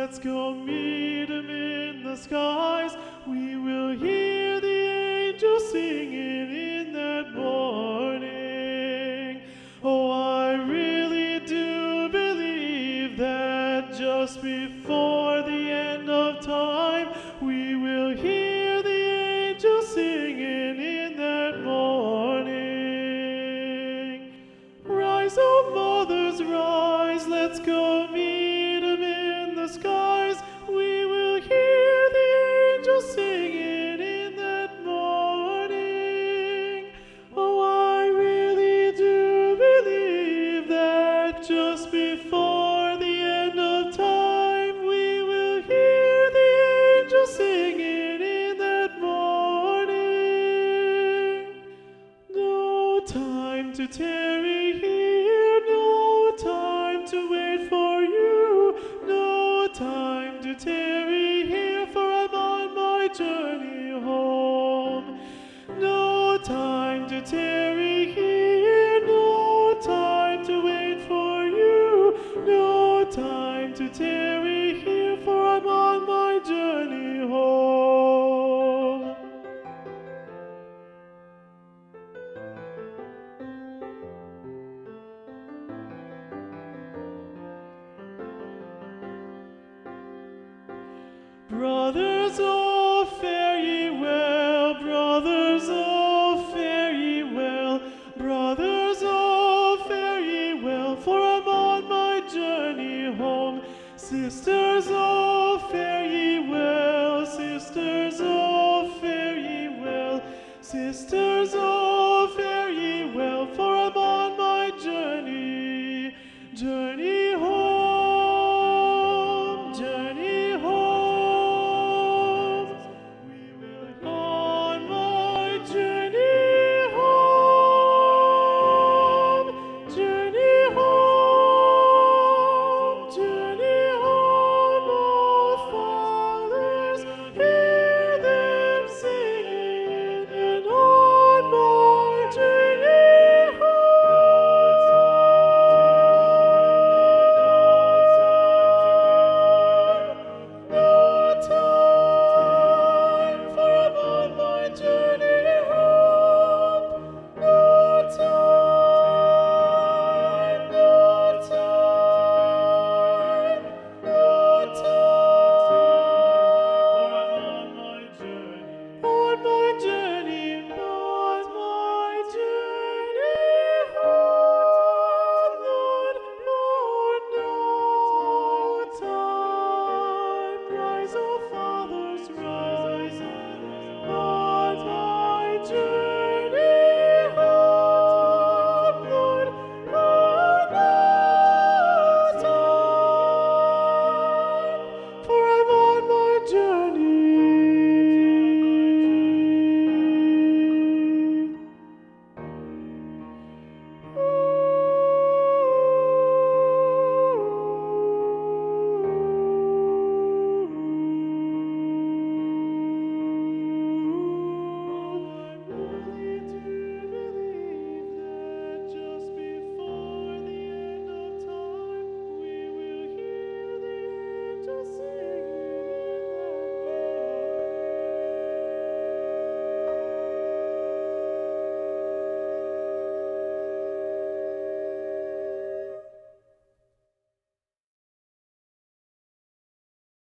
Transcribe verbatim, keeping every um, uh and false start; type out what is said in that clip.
let's go meet him in the skies. We will hear the angels singing in that morning. Oh, I really do believe that just before the end of time, we will hear the angels singing in that morning. Rise, oh mothers, rise, let's go meet him in the skies. We will hear the angels singing in that morning. Oh, I really do believe that just before the end of time, we will hear the angels singing in that morning. No time to tarry here, no time to wait for you, no time to tarry here, for I'm on my journey home. No time to tarry here, no time to wait for you, no time to tarry here, for I'm on my journey home. Brothers, oh, fare ye well, brothers, oh, fare ye well, brothers, oh, fare ye well, for I'm on my journey home. Sisters, oh, fare ye well, sisters, oh, fare ye well, sisters.